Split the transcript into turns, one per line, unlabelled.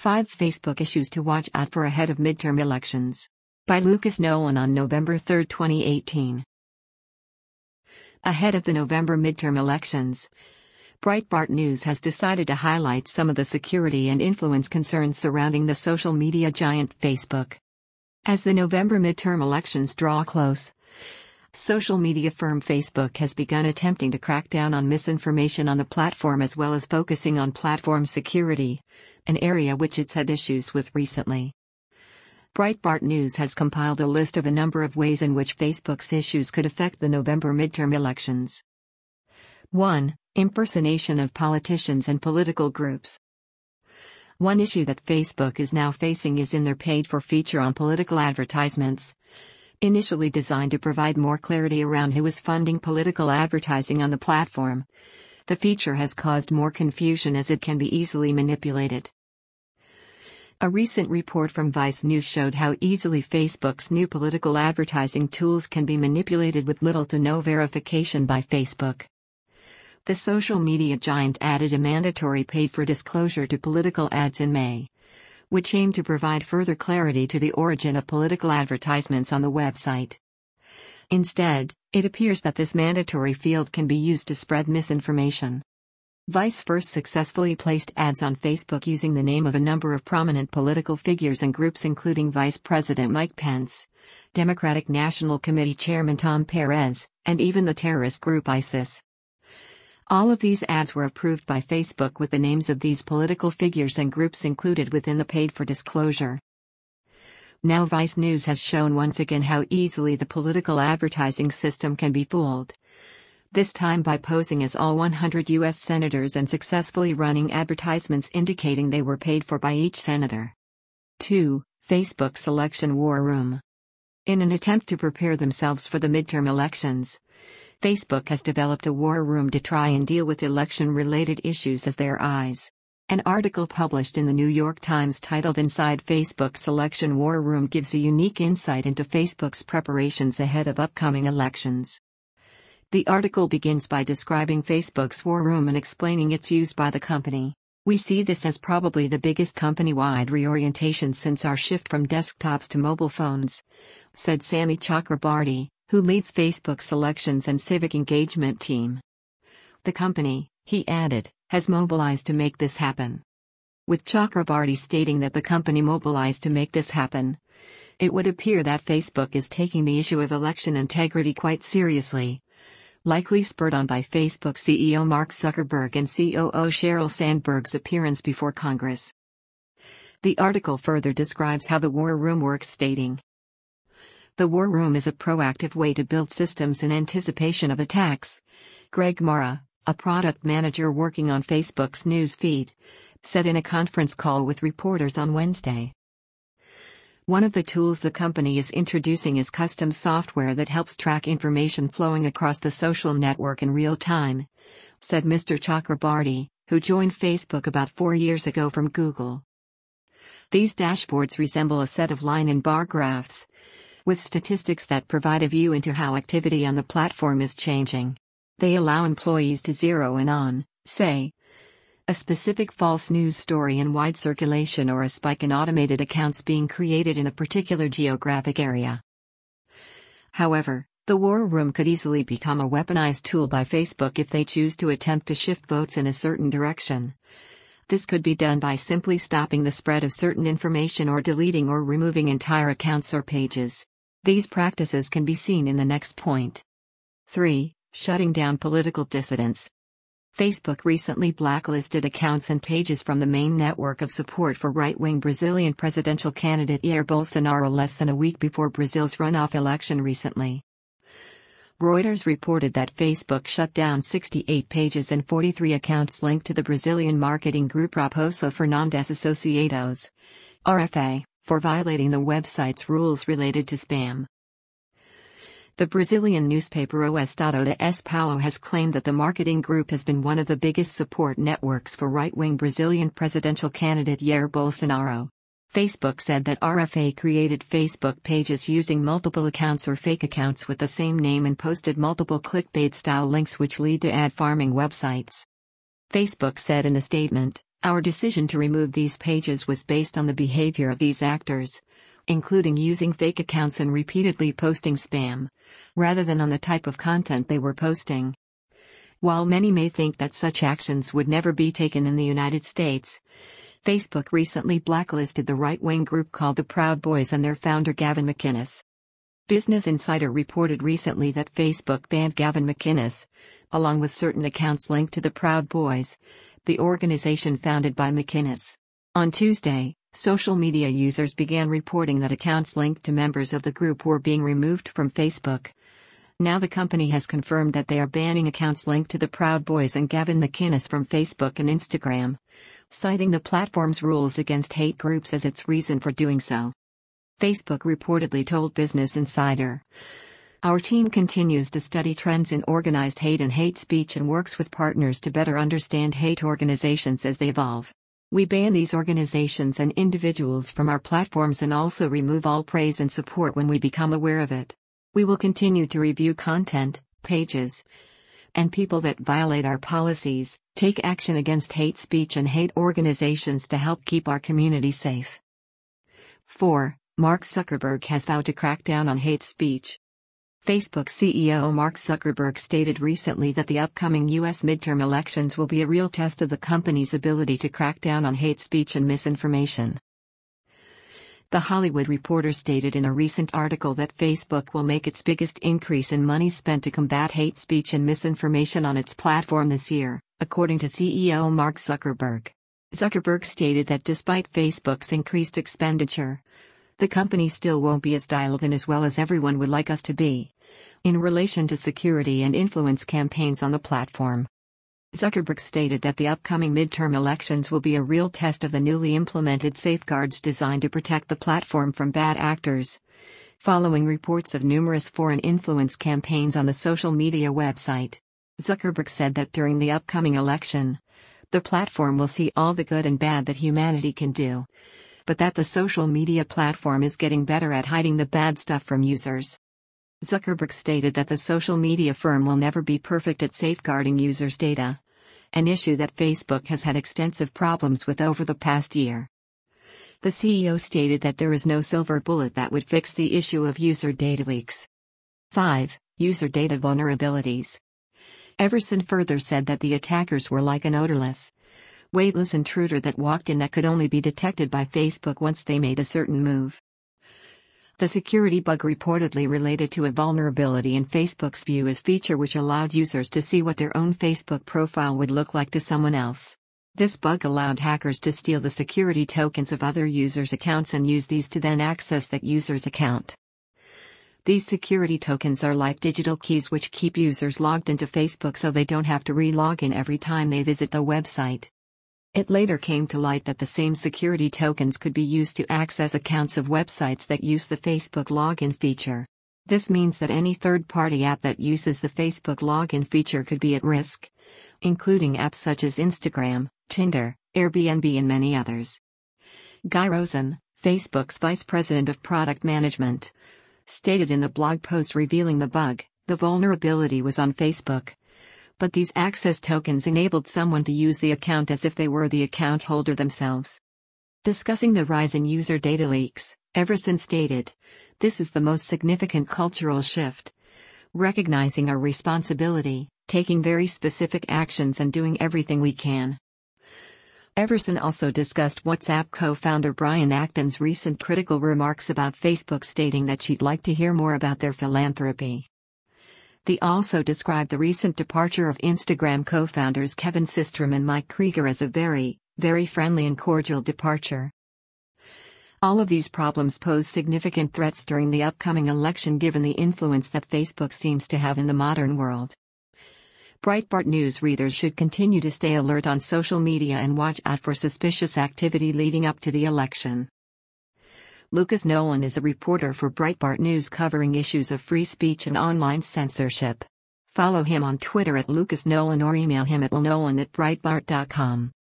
5 Facebook Issues to Watch Out For Ahead of Midterm Elections. By Lucas Nolan on November 3, 2018. Ahead of the November midterm elections, Breitbart News has decided to highlight some of the security and influence concerns surrounding the social media giant Facebook. As the November midterm elections draw close, social media firm Facebook has begun attempting to crack down on misinformation on the platform as well as focusing on platform security, an area which it's had issues with recently. Breitbart News has compiled a list of a number of ways in which Facebook's issues could affect the November midterm elections. 1. Impersonation of politicians and political groups. One issue that Facebook is now facing is in their paid-for feature on political advertisements. Initially designed to provide more clarity around who is funding political advertising on the platform, the feature has caused more confusion as it can be easily manipulated. A recent report from Vice News showed how easily Facebook's new political advertising tools can be manipulated with little to no verification by Facebook. The social media giant added a mandatory paid-for disclosure to political ads in May, which aimed to provide further clarity to the origin of political advertisements on the website. Instead, it appears that this mandatory field can be used to spread misinformation. Vice first successfully placed ads on Facebook using the name of a number of prominent political figures and groups including Vice President Mike Pence, Democratic National Committee Chairman Tom Perez, and even the terrorist group ISIS. All of these ads were approved by Facebook with the names of these political figures and groups included within the paid-for disclosure. Now Vice News has shown once again how easily the political advertising system can be fooled. This time by posing as all 100 U.S. senators and successfully running advertisements indicating they were paid for by each senator. 2. Facebook's election war room. In an attempt to prepare themselves for the midterm elections, Facebook has developed a war room to try and deal with election-related issues as their eyes. An article published in the New York Times titled Inside Facebook's Election War Room gives a unique insight into Facebook's preparations ahead of upcoming elections. The article begins by describing Facebook's war room and explaining its use by the company. "We see this as probably the biggest company-wide reorientation since our shift from desktops to mobile phones," said Sami Chakrabarti, who leads Facebook's elections and civic engagement team. The company, he added, has mobilized to make this happen. With Chakrabarti stating that the company mobilized to make this happen, it would appear that Facebook is taking the issue of election integrity quite seriously, likely spurred on by Facebook CEO Mark Zuckerberg and COO Sheryl Sandberg's appearance before Congress. The article further describes how the war room works, stating, "The war room is a proactive way to build systems in anticipation of attacks," Greg Mara, a product manager working on Facebook's news feed, said in a conference call with reporters on Wednesday. One of the tools the company is introducing is custom software that helps track information flowing across the social network in real time, said Mr. Chakrabarti, who joined Facebook about 4 years ago from Google. These dashboards resemble a set of line and bar graphs, with statistics that provide a view into how activity on the platform is changing. They allow employees to zero in on, say, a specific false news story in wide circulation or a spike in automated accounts being created in a particular geographic area. However, the war room could easily become a weaponized tool by Facebook if they choose to attempt to shift votes in a certain direction. This could be done by simply stopping the spread of certain information or deleting or removing entire accounts or pages. These practices can be seen in the next point. 3. Shutting down political dissidents. Facebook recently blacklisted accounts and pages from the main network of support for right-wing Brazilian presidential candidate Jair Bolsonaro less than a week before Brazil's runoff election recently. Reuters reported that Facebook shut down 68 pages and 43 accounts linked to the Brazilian marketing group Raposo Fernandes Associados, RFA, for violating the website's rules related to spam. The Brazilian newspaper O Estado de São Paulo has claimed that the marketing group has been one of the biggest support networks for right-wing Brazilian presidential candidate Jair Bolsonaro. Facebook said that RFA created Facebook pages using multiple accounts or fake accounts with the same name and posted multiple clickbait-style links which lead to ad farming websites. Facebook said in a statement, Our decision to remove these pages was based on the behavior of these actors, including using fake accounts and repeatedly posting spam, rather than on the type of content they were posting. While many may think that such actions would never be taken in the United States, Facebook recently blacklisted the right-wing group called the Proud Boys and their founder Gavin McInnes. Business Insider reported recently that Facebook banned Gavin McInnes, along with certain accounts linked to the Proud Boys, the organization founded by McInnes. On Tuesday, social media users began reporting that accounts linked to members of the group were being removed from Facebook. Now the company has confirmed that they are banning accounts linked to the Proud Boys and Gavin McInnes from Facebook and Instagram, citing the platform's rules against hate groups as its reason for doing so. Facebook reportedly told Business Insider, "Our team continues to study trends in organized hate and hate speech and works with partners to better understand hate organizations as they evolve. We ban these organizations and individuals from our platforms and also remove all praise and support when we become aware of it. We will continue to review content, pages, and people that violate our policies, take action against hate speech and hate organizations to help keep our community safe." 4. Mark Zuckerberg has vowed to crack down on hate speech. Facebook CEO Mark Zuckerberg stated recently that the upcoming U.S. midterm elections will be a real test of the company's ability to crack down on hate speech and misinformation. The Hollywood Reporter stated in a recent article that Facebook will make its biggest increase in money spent to combat hate speech and misinformation on its platform this year, according to CEO Mark Zuckerberg. Zuckerberg stated that despite Facebook's increased expenditure, the company still won't be as dialed in as well as everyone would like us to be, in relation to security and influence campaigns on the platform. Zuckerberg stated that the upcoming midterm elections will be a real test of the newly implemented safeguards designed to protect the platform from bad actors, following reports of numerous foreign influence campaigns on the social media website. Zuckerberg said that during the upcoming election, the platform will see all the good and bad that humanity can do, but that the social media platform is getting better at hiding the bad stuff from users. Zuckerberg stated that the social media firm will never be perfect at safeguarding users' data, an issue that Facebook has had extensive problems with over the past year. The CEO stated that there is no silver bullet that would fix the issue of user data leaks. 5. User data vulnerabilities. Everson further said that the attackers were like an odorless, weightless intruder that walked in that could only be detected by Facebook once they made a certain move. The security bug reportedly related to a vulnerability in Facebook's View As feature, which allowed users to see what their own Facebook profile would look like to someone else. This bug allowed hackers to steal the security tokens of other users' accounts and use these to then access that user's account. These security tokens are like digital keys which keep users logged into Facebook so they don't have to re-log in every time they visit the website. It later came to light that the same security tokens could be used to access accounts of websites that use the Facebook login feature. This means that any third-party app that uses the Facebook login feature could be at risk, including apps such as Instagram, Tinder, Airbnb and many others. Guy Rosen, Facebook's vice president of product management, stated in the blog post revealing the bug, the vulnerability was on Facebook, but these access tokens enabled someone to use the account as if they were the account holder themselves. Discussing the rise in user data leaks, Everson stated, "This is the most significant cultural shift. Recognizing our responsibility, taking very specific actions and doing everything we can." Everson also discussed WhatsApp co-founder Brian Acton's recent critical remarks about Facebook, stating that she'd like to hear more about their philanthropy. They also described the recent departure of Instagram co-founders Kevin Systrom and Mike Krieger as a very, very friendly and cordial departure. All of these problems pose significant threats during the upcoming election given the influence that Facebook seems to have in the modern world. Breitbart News readers should continue to stay alert on social media and watch out for suspicious activity leading up to the election. Lucas Nolan is a reporter for Breitbart News covering issues of free speech and online censorship. Follow him on Twitter at Lucas Nolan or email him at lnolan@breitbart.com.